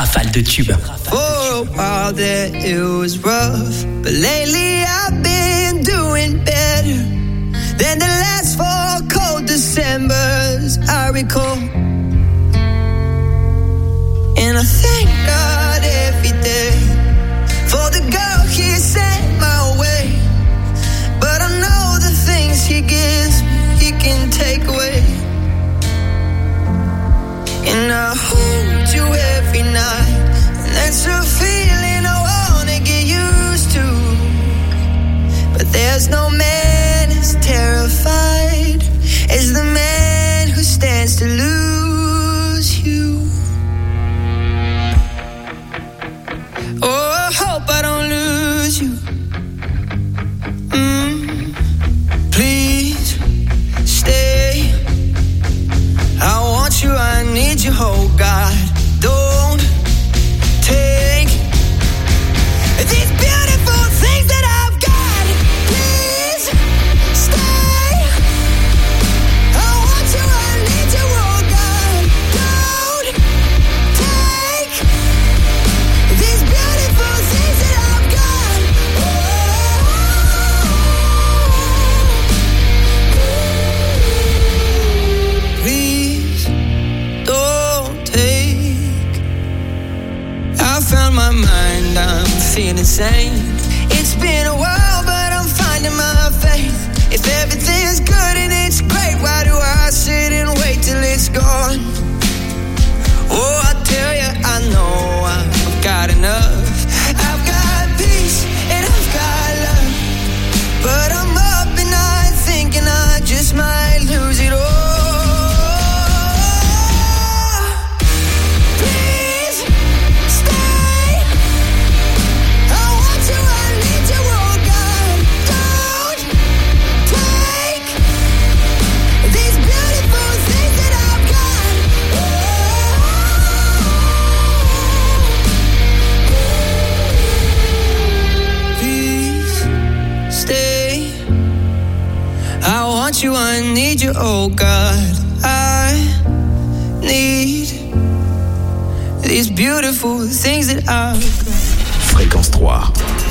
rafale de tubes. For a while there it was rough, but lately I've been doing better than the last 4 cold Decembers I recall. And I thank God every day for the girl He sent my way. But I know the things He gives me, He can take away. And I hold you every night, and that's a feeling I wanna get used to. But there's no man as terrified as the man who stands to lose you. Oh, I hope I don't lose you. Please stay. I want you, I need you, oh God. Don't take these beautiful things that I've got. Please stay. I want you, I need you, oh God. Don't take these beautiful things that I've got. Please don't take. I found my mind, I'm feeling sane. It's been a while, but I'm finding my faith. If everything's good and it's great, why do I sit and wait till it's gone? Oh, I tell you, I know I've got enough. I've got peace and I've got love, but I'm up at night thinking I just might lose it all. Please stay. I want you, I need you, oh God. Don't take these beautiful things that I've got. Please stay. I want you, I need you, oh God. I need these beautiful things that I've got. Fréquence 3.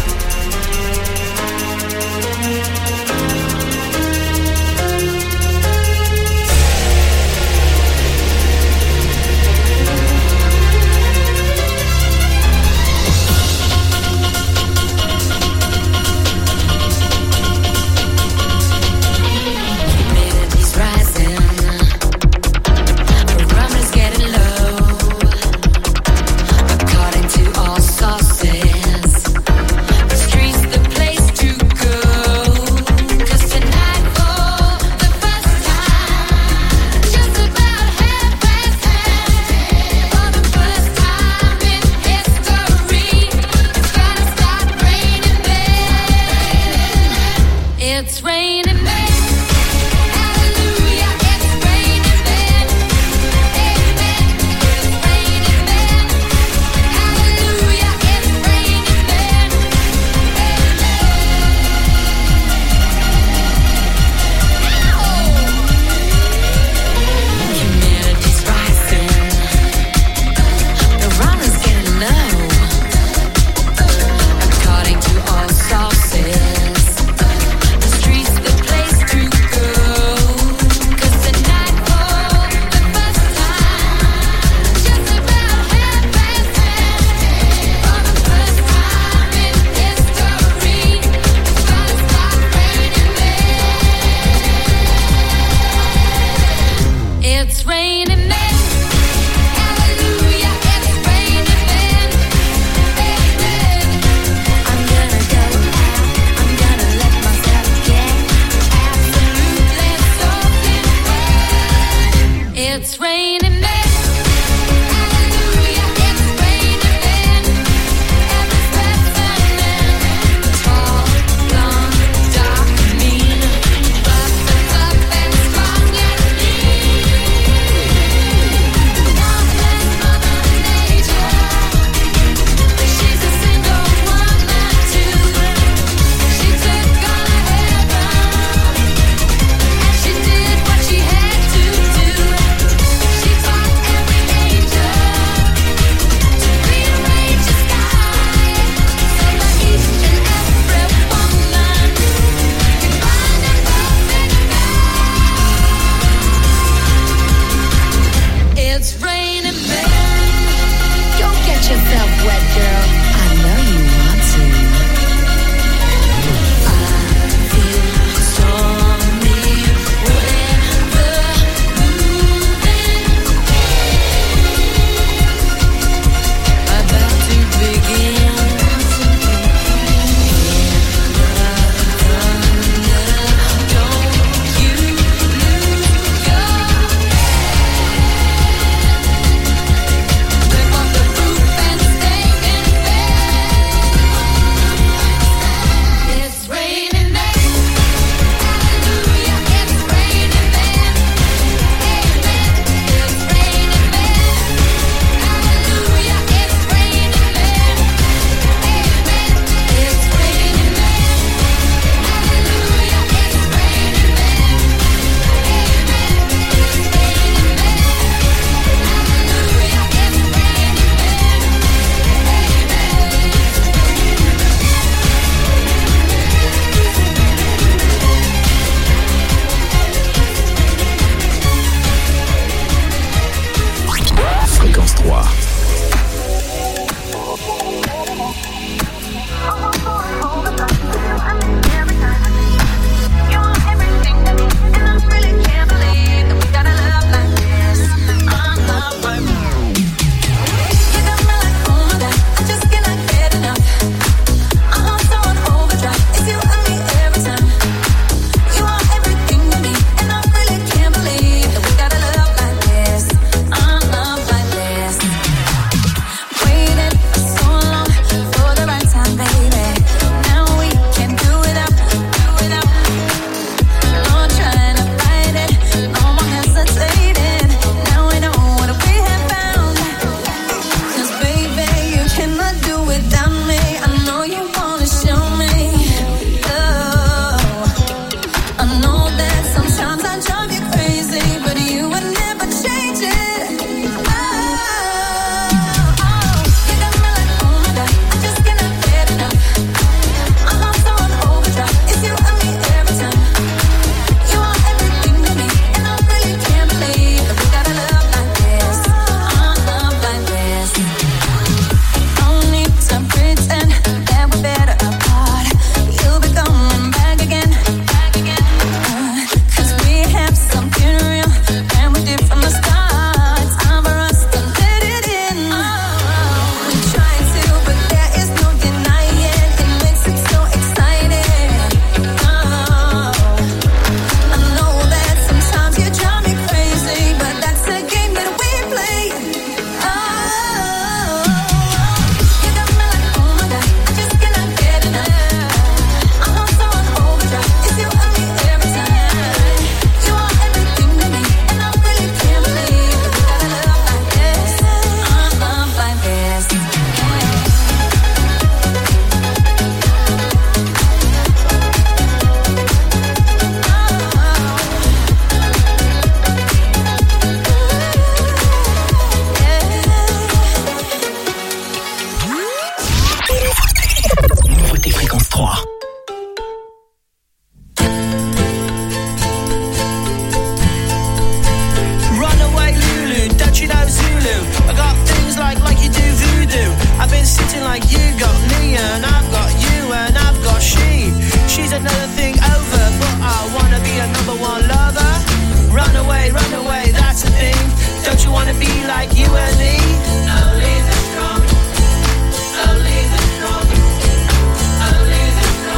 Humidity's rising, barometer's getting low. According to all sources, 9-3. Runaway Lulu, don't you know Zulu? I got things like you do voodoo. I've been sitting like you got me, and I've got you, and I've got she. She's another thing over, but I wanna be a number one lover. Run away, that's the thing. Don't you wanna be like you and me? Only the strong, only the strong, only the strong.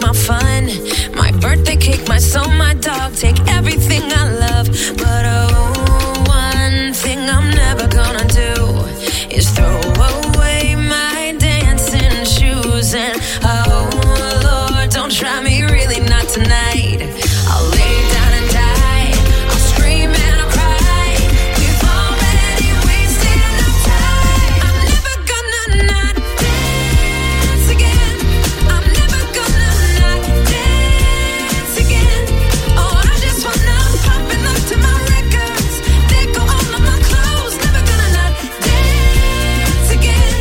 my fun, my birthday cake, my soul, my dog. Take everything I love, but oh, one thing I'm never gonna do is throw away my dancing shoes. And oh Lord, don't try me, really not tonight. I'll lay down and die, I'll scream and I'll cry. We've already wasted enough time. I'm never gonna not dance again. I'm never gonna not dance again. Oh, I just wanna pop and look to my records. They go all of my clothes. Never gonna not dance again.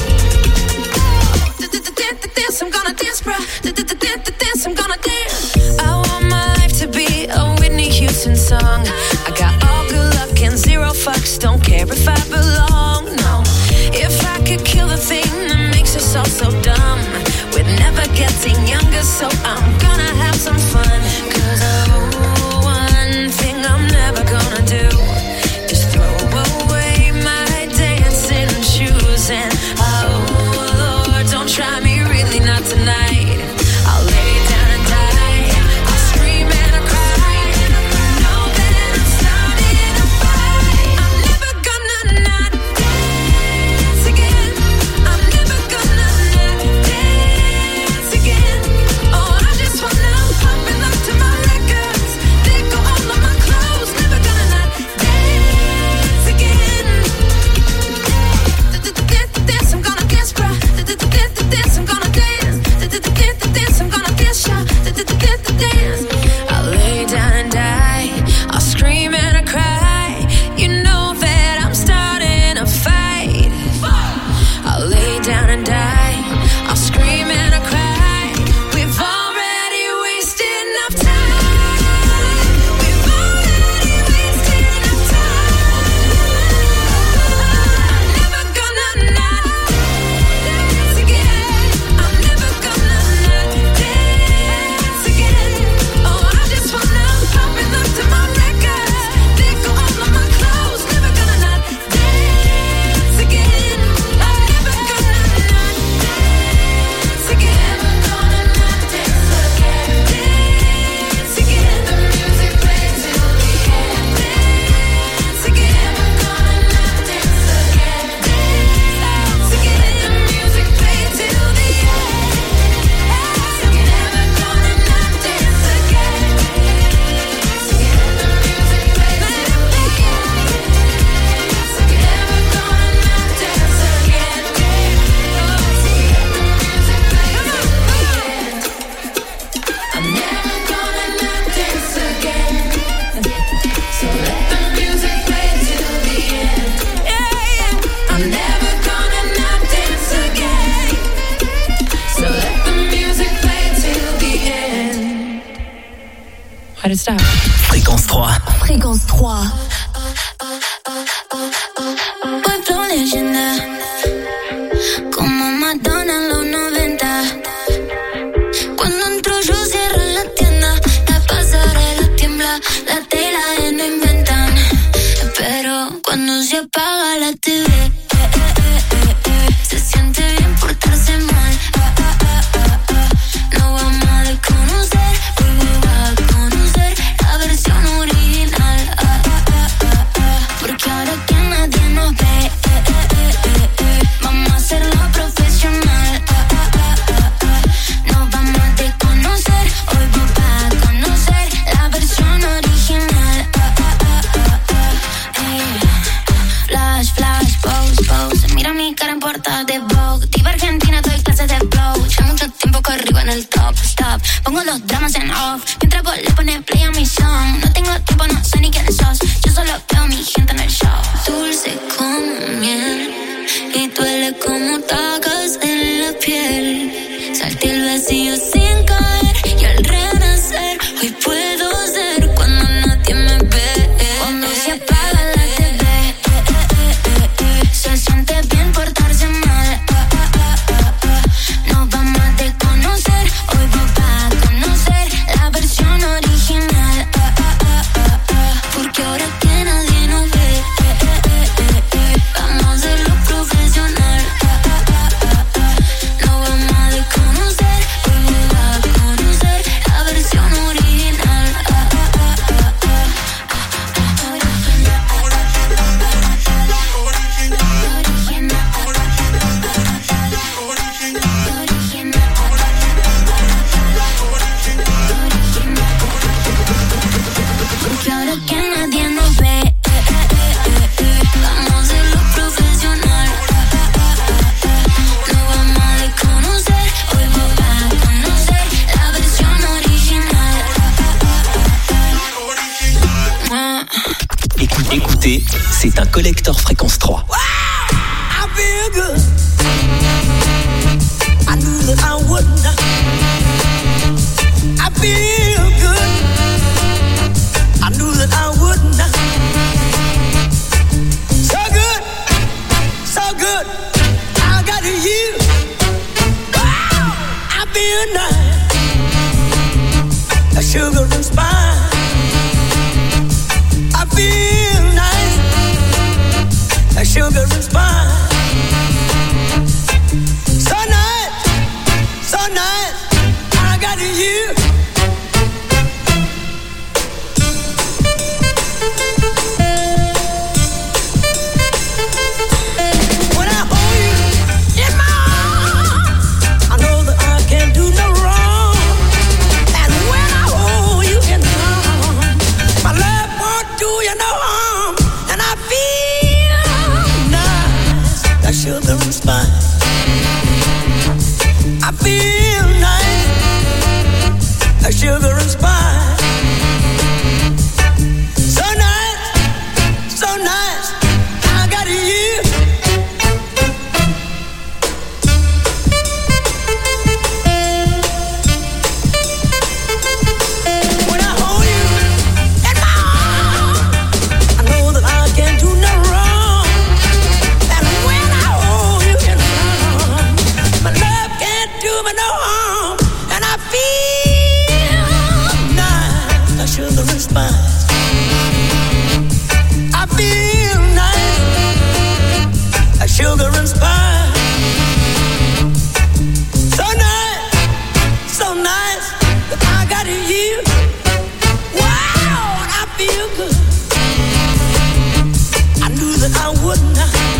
Dance, I'm gonna dance, bruh. Dance, I'm gonna dance. I want my life to be a Whitney Houston song. I got all good luck and zero fucks. Don't care if I belong, no. If I could kill the thing that makes us all so dumb, we're never getting younger, so I'm gonna have some fun. 'Cause oh, one thing I'm never gonna do is throw away my dancing shoes. And oh Lord, don't try me, really not tonight. I'll lay down and die, I'll scream and I'll cry. Know that I'm starting a fight. I'm never gonna not dance again. I'm never gonna not dance again. Oh, I just wanna pop and look to my records. They go all of my clothes. Never gonna not dance again. Dance, I'm gonna dance, bruh. Dance, I'm gonna dance. Dance, I'm gonna dance, y'all. Dance. I'll lay down and die, I'll scream and I'll cry. You know that I'm starting a fight. I'll lay down and die, I'll scream and I'll cry. We've already wasted enough time. We've already wasted enough time. I'm never gonna not dance again. I'm never gonna not dance again. Oh, I just wanna pop and look to my records. They go all of my clothes. Never gonna not dance again. I'm never gonna not dance again. Never gonna not dance again. Dance again. The music plays till the end. Dance again. Never gonna not dance again. Dance again. The music plays till the end. I'm never gonna not dance again. Dance again. The music plays till the end. Never gonna not dance again. Dance again. The music plays till the end. I'm never gonna not dance again. So let the music play till the end. I'm never gonna not dance again. So let the music play till the end. Why did it stop? Fréquence 3. Fréquence 3. Voy floreciendo como Madonna en los 90. Cuando entro yo cierro la tienda, la pasarela tiembla, la tela ya no inventan. Pero cuando se apaga la TV, se siente bien portarse mal. No vamos a desconocer, hoy va a conocer la versión original. Porque ahora que nadie nos ve, vamos a hacerlo profesional. Nos vamos a desconocer, hoy va a conocer la versión original. Flash, flash, pose, pose. Mira mi cara en portada de Vogue. Diva Argentina, doy clases de flow. Ya mucho tiempo que arriba en el top, stop. Pongo los dramas en off, mientras vos le pones play a mi song. No tengo tiempo, no sé ni quién sos. Yo solo veo a mi gente en el show. Dulce como miel y duele como tacas en la piel. Salté el vacío sin caer y al renacer hoy puedo ser cuando nadie me ve. Cuando se apaga la TV, se siente bien portarse mal. Nos vamos a desconocer, hoy va a conocer la versión original. Porque ahora que nadie nos ve, vamos a hacerlo profesional. Nos vamos a desconocer, hoy va a c'est un collector fréquence 3. Wow, I feel good. I knew that I wouldn't. I feel good. I knew that I wouldn't. So good, so good. I got you. Wow, I feel nice. A sugar and spice. I feel nice. A sugar and spice. So nice, so nice. I got you. When I hold you in my arms, I know that I can't do no wrong. And when I hold you in my arms, my love won't do you no harm. And I feel nice, that sugar and spice. I feel nice, like sugar and spice. So nice, so nice. I got you. When I hold you in my arms, I know that I can't do no wrong. And when I hold you in my arms, my love can't do me no harm. And I feel nice, like sugar and spice. I feel nice, like sugar and spice. So nice, so nice that I got you. Wow, I feel good. I knew that I wouldn't.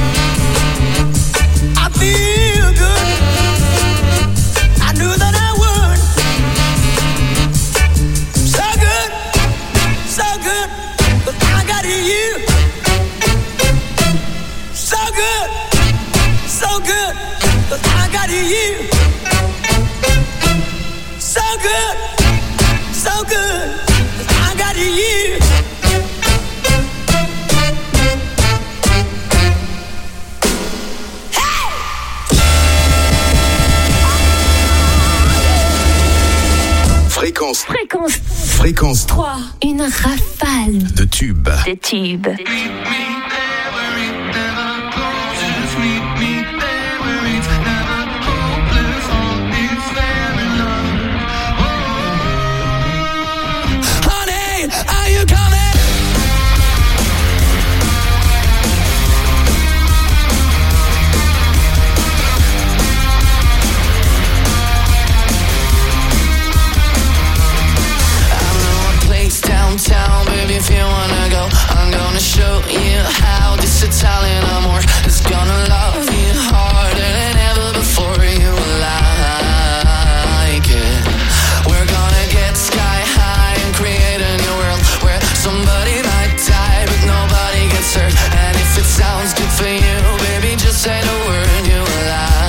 I feel good. I knew that I would. So good, so good, but I got you. So good, so good, but I got you. So good, so good, but I got you. Fréquence 3. Une rafale de tubes. de tubes. Honey, are you coming? Downtown, baby, if you wanna go, I'm gonna show you how this Italian amor is gonna love you harder than ever before. You will like it. We're gonna get sky high and create a new world where somebody might die but nobody gets hurt. And if it sounds good for you, baby, just say the word. You will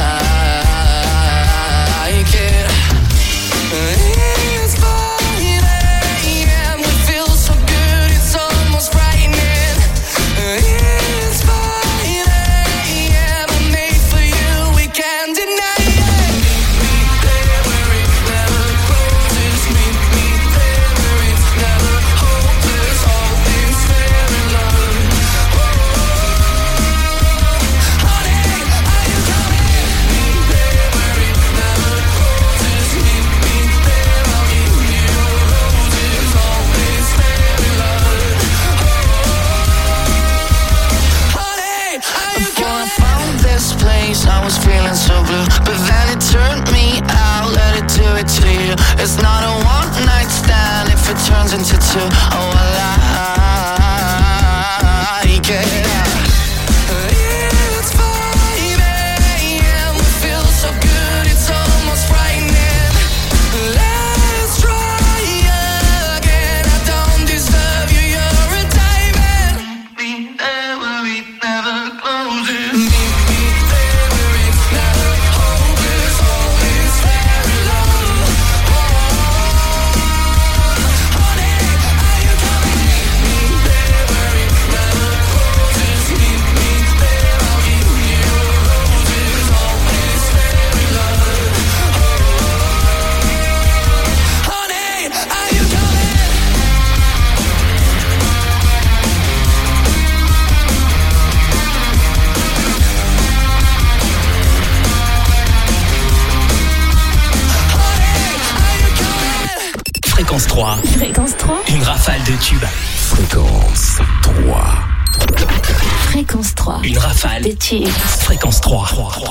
like it. It's 5 a.m. We feel so good, it's almost frightening. It's 5 a.m. I'm made for you, we can't deny it. Meet me there where it never closes. Meet me there where it's never hopeless. All things fair in love. Honey, are you coming? Meet me there where it never closes. Meet me there, I'll give you roses. All things fair in love. Honey, are you coming? Before I found this place, I was feeling so blue, but then it turned me out. Let it do it to you. It's not a one-night stand if it turns into two. Oh, I like it. It's 5 a.m. We feel so good, it's almost frightening. Let's try again. I don't deserve you, you're a diamond. Meet me there where it never closes. Meet me there where it's never hopeless. All is fair in love. Honey, are you Fréquence 3. Fréquence 3. Une rafale de tubes. Fréquence 3. Fréquence 3. Une rafale de tubes. Fréquence 3.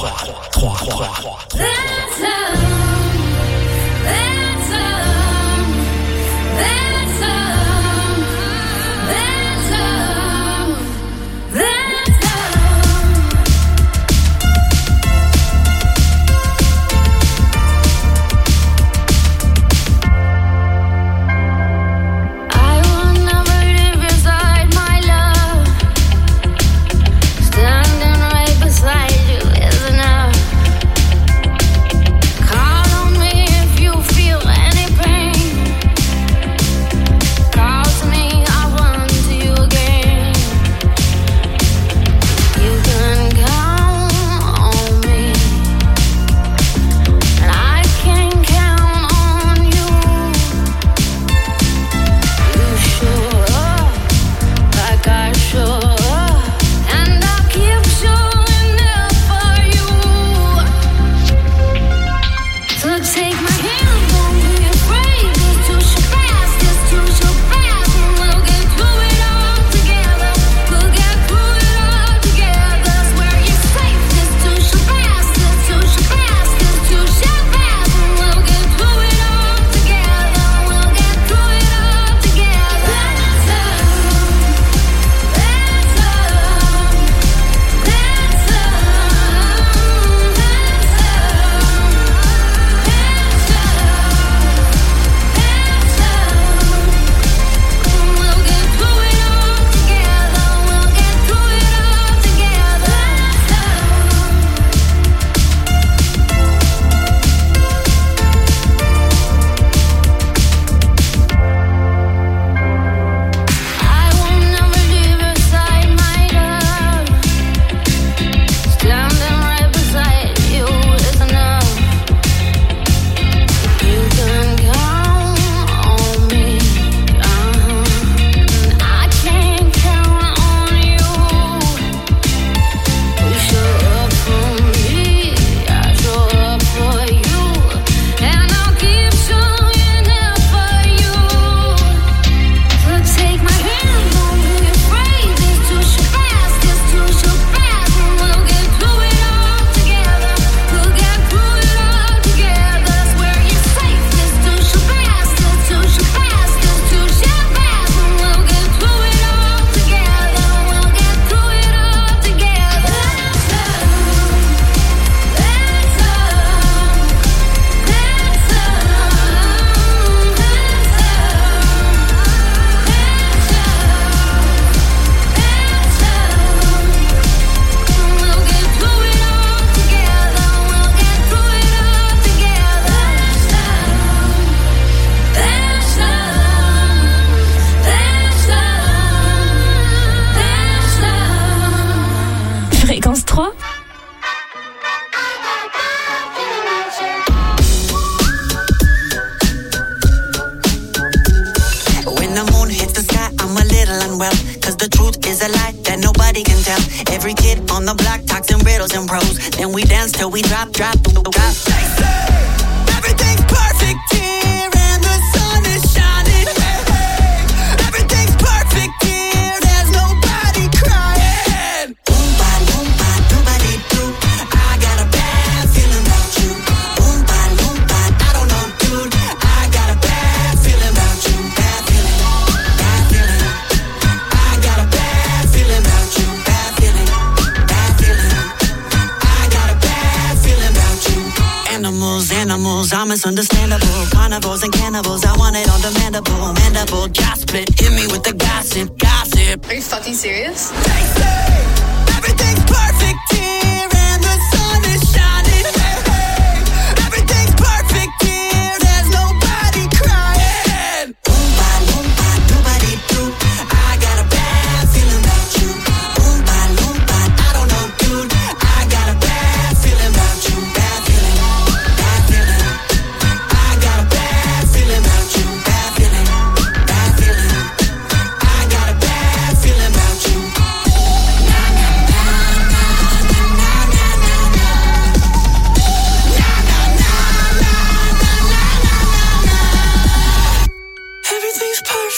Understandable, carnivores and cannibals. I want it on the mandible, jaw split. Hit me with the gossip. Are you fucking serious? They say everything's perfect here and the sun is shining. Hey, hey. Everything's perfect here. There's nobody crying. Oompa loompa doobity doo. I got a bad feeling about you. Oompa loompa, I don't know, dude. I got a bad feeling about you. Bad feeling, bad feeling.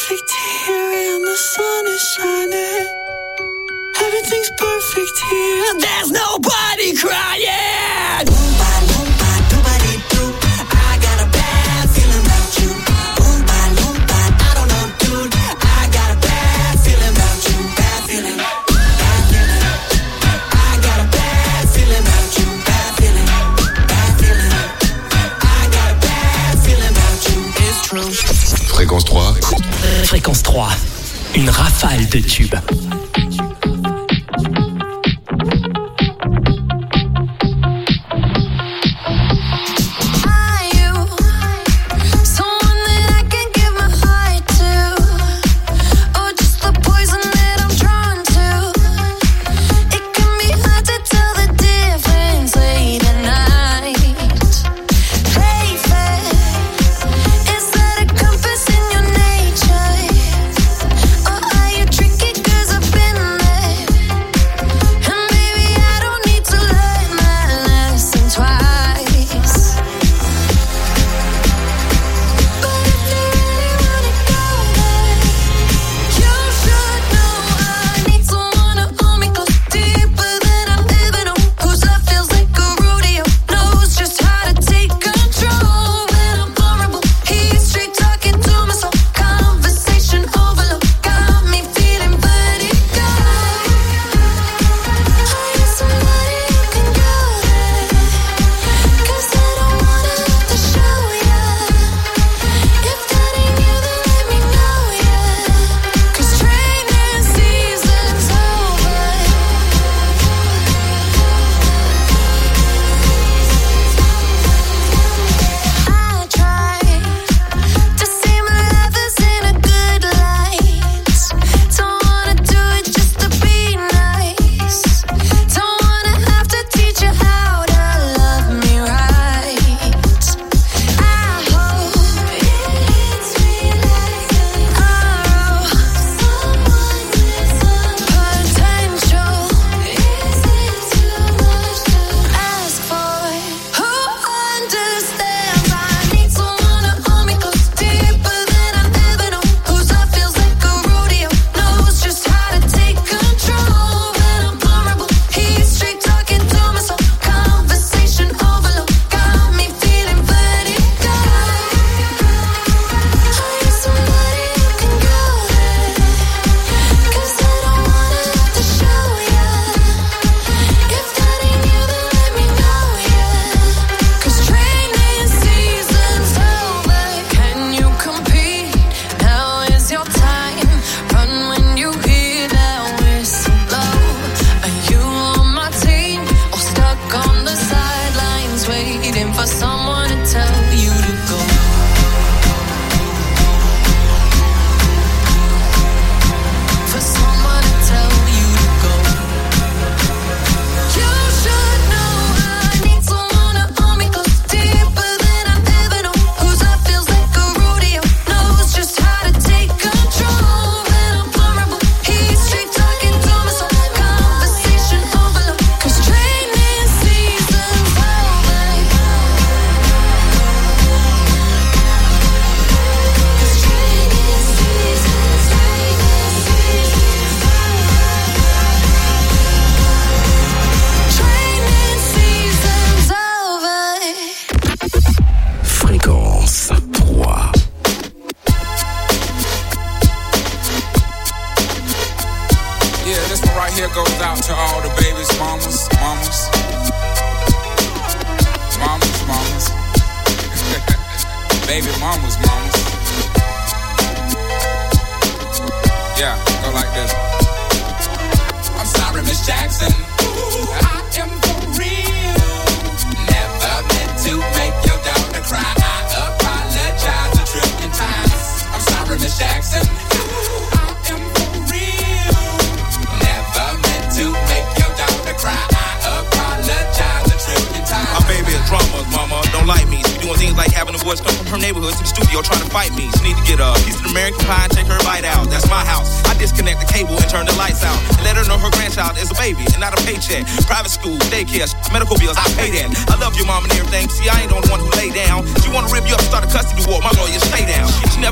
perfect here and the sun is shining. Everything's perfect here. There's nobody crying. Oompa loompa doobity doo. I got a bad feeling about you. Oompa loompa, I don't know, dude. I got a bad feeling about you. Bad feeling, bad feeling. I got a bad feeling about you. Bad feeling, bad feeling. I got a bad feeling about you. It's true. Fréquence 3. Fréquence 3. Une rafale de tubes. Medical bills, I pay that. I love your mom and everything. See, I ain't the only one who lay down. She wanna rip you up, start a custody war. My lawyer, stay down. She never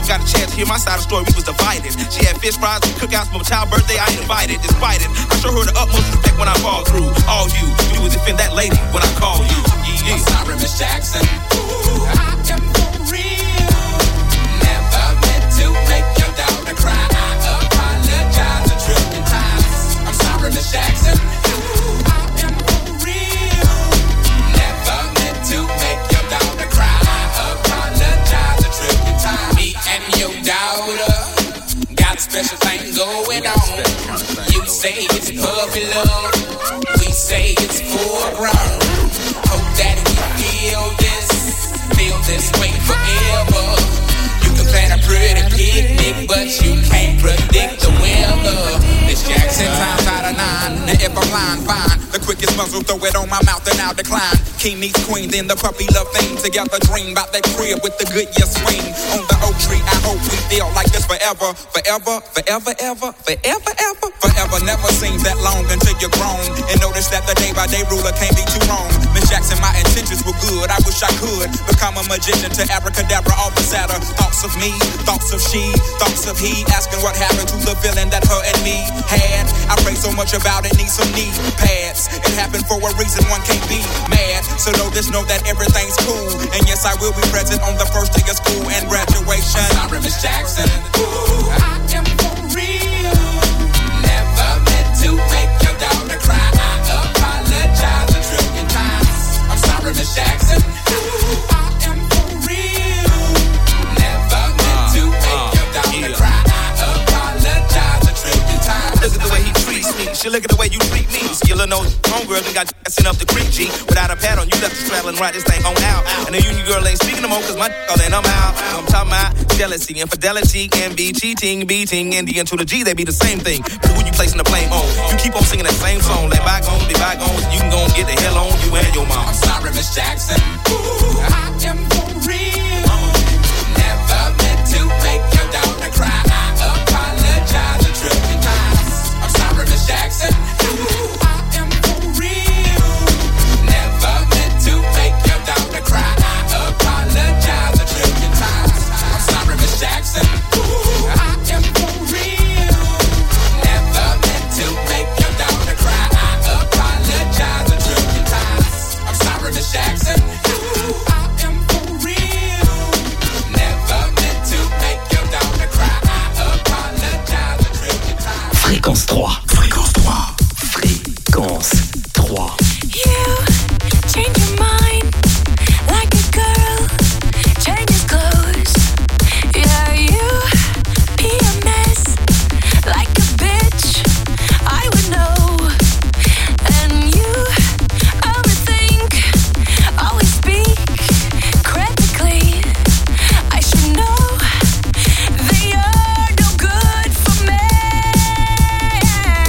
got a chance to hear my side of the story, we was divided. She had fish fries, cookouts for my child's birthday, I ain't invited. Despite it, I show her the utmost respect when I fall through. All you was defend that lady when I call you. Yeah. I'm sorry, Miss Jackson. Ooh, I am for real. Never meant to make your daughter cry. I apologize a trillion times. I'm sorry, Miss Jackson. Ooh, I am for real. Never meant to make your daughter cry. I apologize a trillion times. Me and your daughter got a special thing going on. You say it's puppy love. We say it's foreground. Hope that we feel this way forever. You can plan a pretty picnic, but you can't predict the weather. Miss Jackson, times out of 9. Now if I'm lying, fine. The quickest muzzle, throw it on my mouth and I'll decline. King meets queen, then the puppy love thing. Together dream about that crib with the good year swing. On the oak tree, I hope we feel like this forever. Forever, forever, ever, forever, ever. Forever never seems that long until you're grown. And notice that the day by day ruler can't be too wrong. Miss Jackson, my intentions were good. I wish I could become a magician to abracadabra, all the sadder. Thoughts of me, thoughts of she, thoughts of he. Asking what happened to the feeling that her and me had. I pray so much about it, need some knee pads. It happened for a reason, one can't be mad. So know that everything's cool. And yes, I will be present on the first day of school and graduation. I'm sorry, Miss Jackson. Ooh, I am for real. Never meant to make your daughter cry. I apologize a trillion times. I'm sorry, Miss Jackson. Ooh, I am for real. Never meant to make your daughter cry. I apologize a trillion times. Look at the way he treats me. She look at the way you treat me. Skillin' those homegirls and got sent up the creek, G. Without a pad on, you left the straddle and ride this thing on out. And the union girl ain't speaking no more, cause my all in, I'm out. I'm talking about jealousy, infidelity, envy, cheating, beating, and the N to the G, they be the same thing. But who you placing the blame on? You keep on singing that same song. Let bygones be bygones, you can go and get the hell on you and your mom. I'm sorry, Miss Jackson. Ooh, I am for real. Never meant to make your daughter cry. I apologize a trillion times. I'm sorry, Miss Jackson. Ooh, I am for real. Never meant to make your daughter cry. I apologize a trillion times. I'm sorry, Miss Jackson. Ooh, I am for real. Never meant to make your daughter cry. I apologize a trillion times. I'm sorry, Miss Jackson. Ooh, I am for real. Never meant to make your daughter cry. I apologize a trillion times. Fréquence 3. Fréquence 3. Fréquence 3. You change your mind like a girl changes clothes. Yeah, you PMS like a bitch. I would know. And you overthink, always speak critically. I should know that you're no good for me.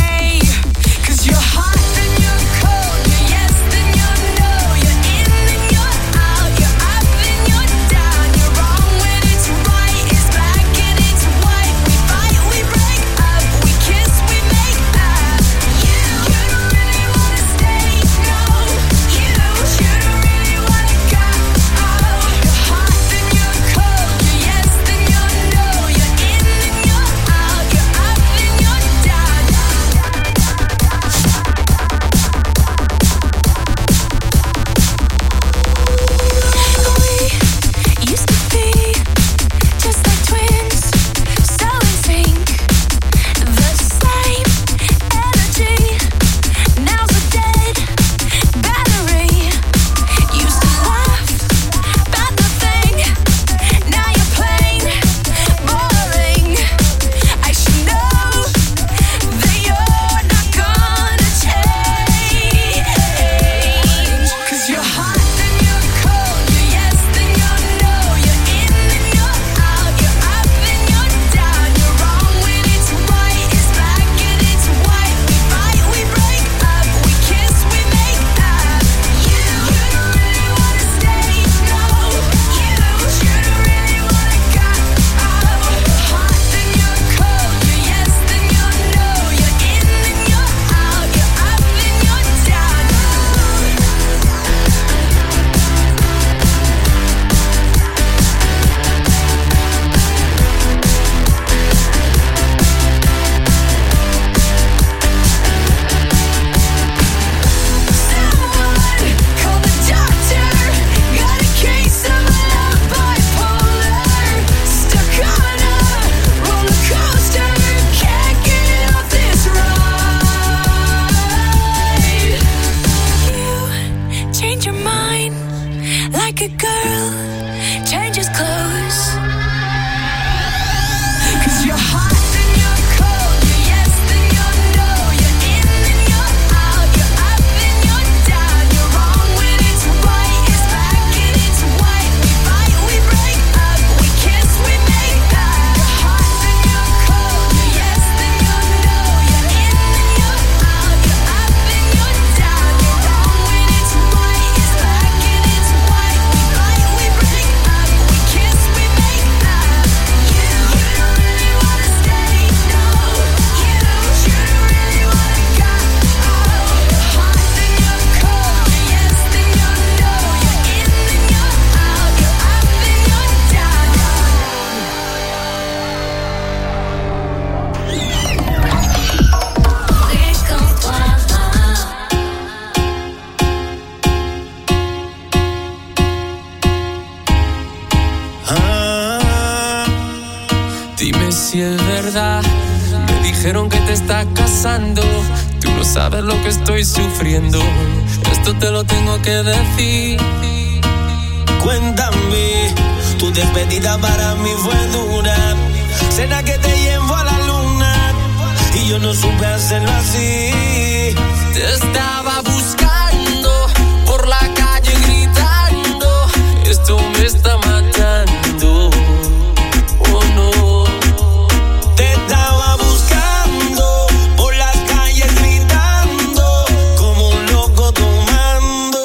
si es verdad. Me dijeron que te estás casando. Tú no sabes lo que estoy sufriendo. Esto te lo tengo que decir. Cuéntame, tu despedida para mí fue dura. Cena que te llevo a la luna y yo no supe hacerlo así. Te estaba buscando por la calle gritando. Esto me está matando. Oh no. Te estaba buscando por las calles gritando como un loco tomando.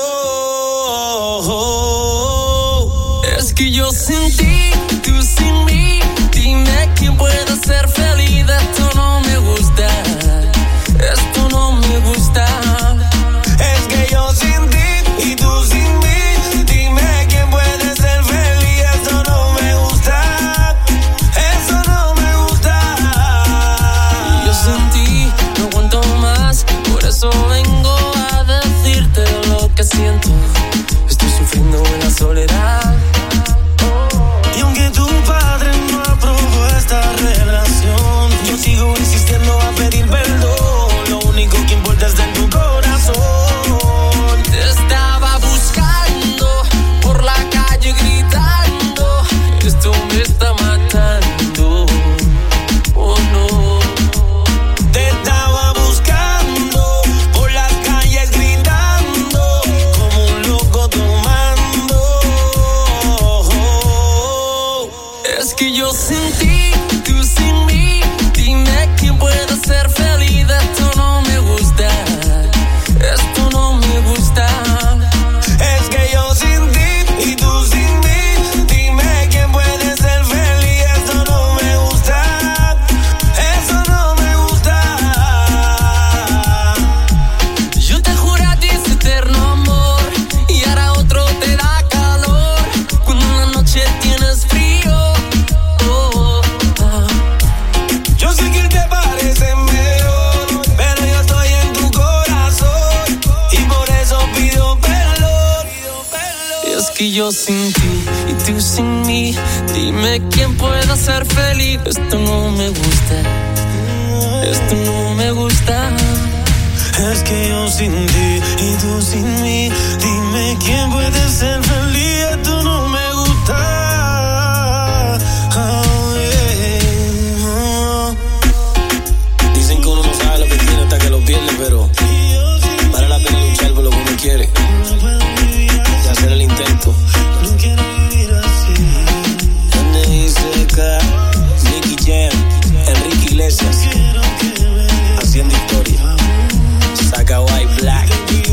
Es que yo sin ti, tú sin mí. Dime quién puede ser feliz. Esto no me gusta. Esto no me gusta. Es que yo sin ti y tú sin mí. Dime quién puede ser feliz. Esto no me gusta. Eso no me gusta. Yo sin ti no aguanto más. Por eso vengo a decirte lo que siento. Estoy sufriendo en la soledad. Y aunque tu padre no aprobó esta relación, yo sigo insistiendo a pedir perdón. Lo único que importa es en tu corazón. Te estaba buscando por la calle gritando. Esto me está matando. Oh no. Te estaba buscando por las calles gritando como un loco tomando. Es que yo sin ti, tú sin mí. Dime quién puede ser feliz. Esto no me gusta. Esto no me gusta. Es que yo sin ti y tú sin mí. Dime quién puede ser feliz. Esto no me gusta. Eso no me gusta. Yo te juro a ti ese eterno amor y ahora otro te da calor cuando en la noche tienes frío. Oh, oh. Yo sé que te parece mejor, pero yo estoy en tu corazón y por eso pido perdón. Es que yo sin ti y tú sin mí. Dime quién puede ser feliz. Esto no me gusta. Esto no me gusta. Es que yo sin ti y tú sin mí. Dime quién puede ser feliz. Esto no me gusta. Oh, yeah. Dicen que uno no sabe lo que tiene hasta que lo pierde, pero vale la pena luchar por lo que uno quiere y hacer el intento. No quiero vivir así. N.I.C.K. Nicky Jam, Enrique Iglesias, haciendo historia. Saca White Black.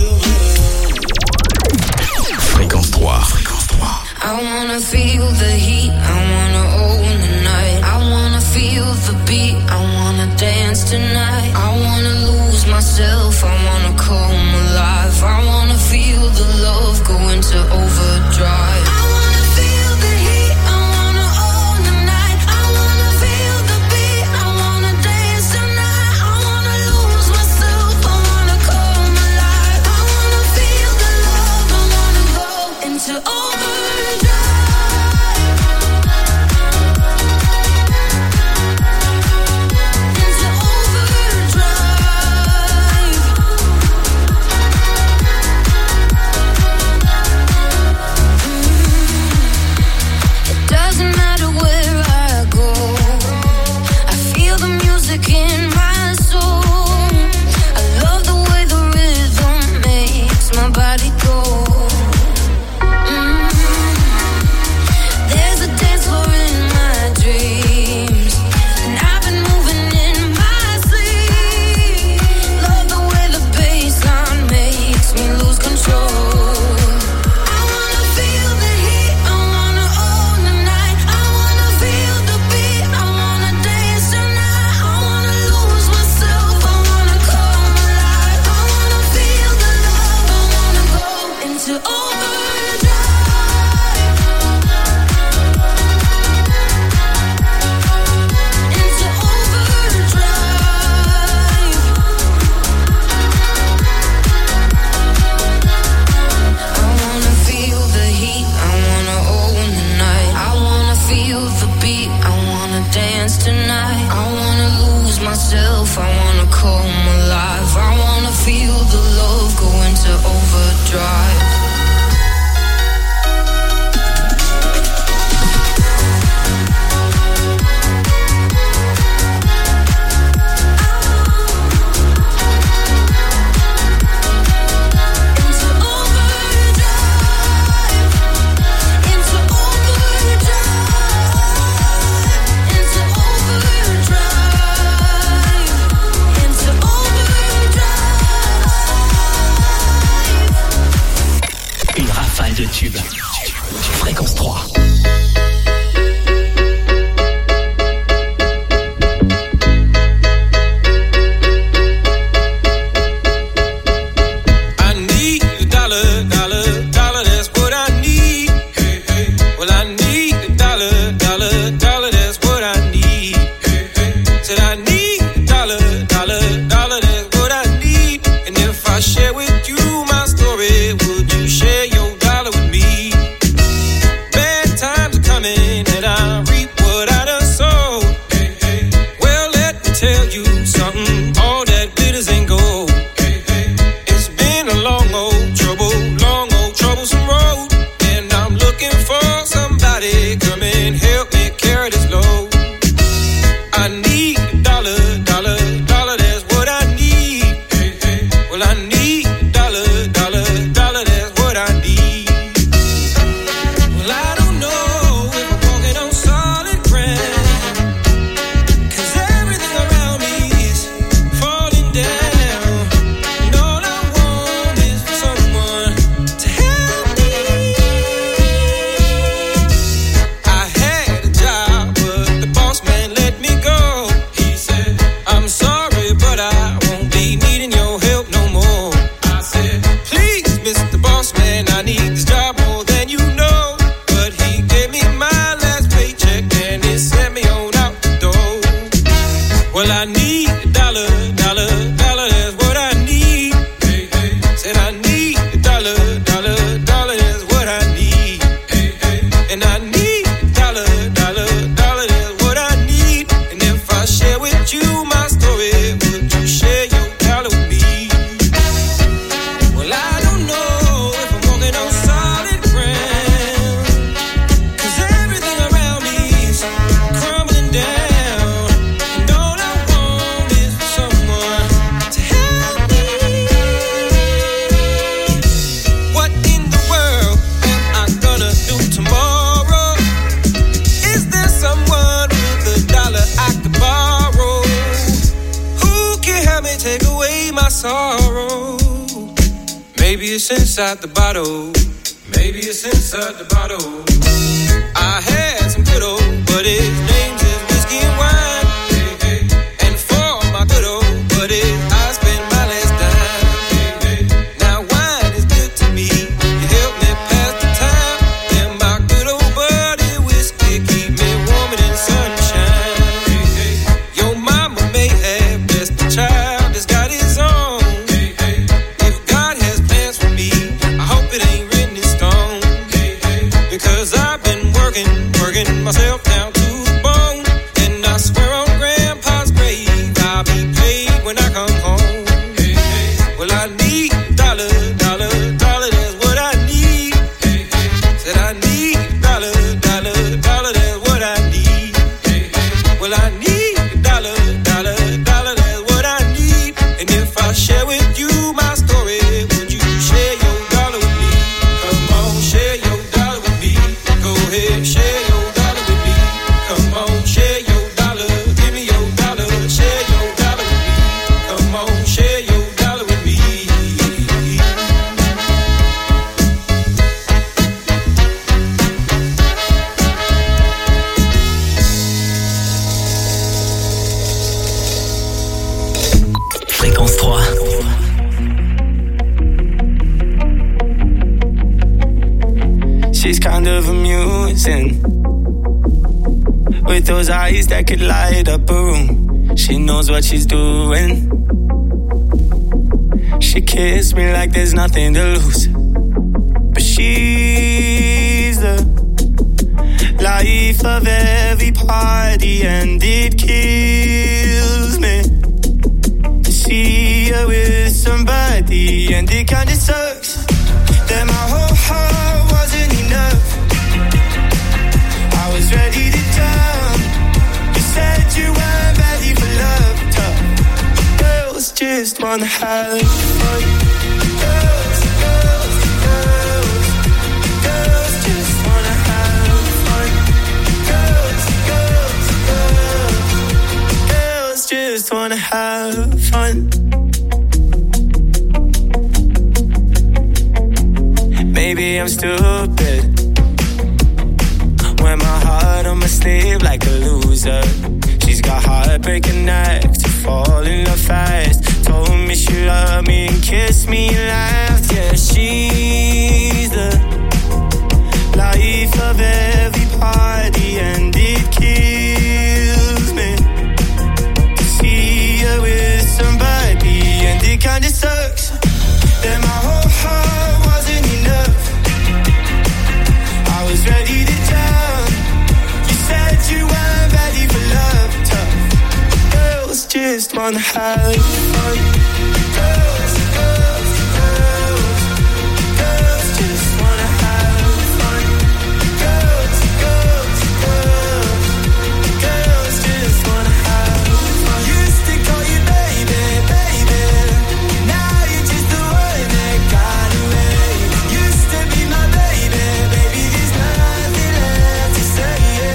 Fréquence 3. I wanna feel the heat, I wanna own the night. I wanna feel the beat, I wanna dance tonight. I wanna lose myself, I wanna come alive. I wanna feel the love go into overdrive. I wanna feel the heat, I wanna own the night. I wanna feel the beat, I wanna dance tonight. I wanna lose myself, I wanna come alive. I wanna feel the love, I wanna go into overdrive. Tonight myself, I wanna come alive. I wanna feel the love go into overdrive. De tube. Fréquence 3. Inside the bottle, maybe it's inside the bottle. I had some good old, but his name's is whiskey and wine. Hey, hey. And for my good old buddies, I spend my last dime. Hey, hey. Now wine is good to me, you help me pass the time. And my good old buddy whiskey keep me warm in the sunshine. Hey, hey. Your mama may have blessed the child that's got his own. Hey, hey. If God has plans for me, I hope it ain't written in stone. Hey, hey. Because I've been working myself down to the bone. And I swear on Grandpa's grave, I'll be paid when I come home. Hey, hey. Well, I need dollar, dollar, dollar, that's what I need. Hey, hey. Said I need dollar, dollar, dollar, that's what I need. Hey, hey. Well, I need dollar, dollar, dollar, that's what I need. And if I share with you my story, would you share your dollar with me? Come on, share your dollar with me. Go ahead, share your dollar with me. Come on, share your dollar. Give me your dollar. Share your dollar with me. Come on, share your dollar with me. Fréquence 3. She's kind of amusing, with those eyes that could light up a room. She knows what she's doing. She kissed me like there's nothing to lose. But she's the life of every party, and it kills me with somebody and it kinda sucks. Then my whole heart wasn't enough. I was ready to jump. You said you weren't ready for love. Tough. Girls just wanna have fun. Girls, girls, girls. Girls just wanna have fun. Girls, girls, girls. Girls just wanna have fun. Maybe I'm stupid when my heart on my sleeve like a loser. She's got heartbreaking neck to fall in love fast. Told me she loved me and kissed me and laughed. Yeah, she's the life of every party and it kills me to see her with somebody and it kinda sucks. Then my whole heart wasn't enough. I was ready to jump. You said you weren't ready for love. Tough. Girls just wanna have fun. Girls, girls, girls. Girls just wanna have fun. Girls, girls, girls. Girls just wanna have fun. Used to call you baby, baby. Now you're just the one that got away. Used to be my baby, baby. There's nothing left to say.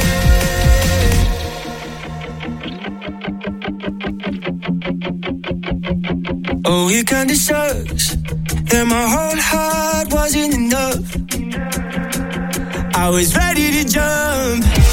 Oh, it kinda sucks that my whole heart wasn't enough. I was ready to jump.